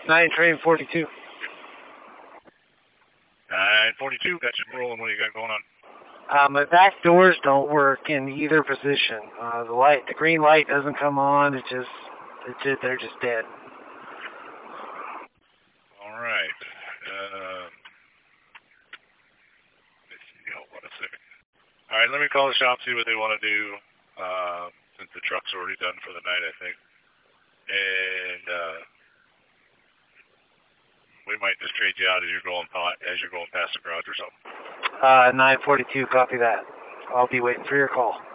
9 train 42. 942, got you rolling. What do you got going on? My back doors don't work in either position. The green light doesn't come on. They're just dead. All right. Let's see. Hold on a second. All right, let me call the shop, see what they want to do. Since the truck's already done for the night, I think. And we might just trade you out as you're going past the garage or something. 942, copy that. I'll be waiting for your call.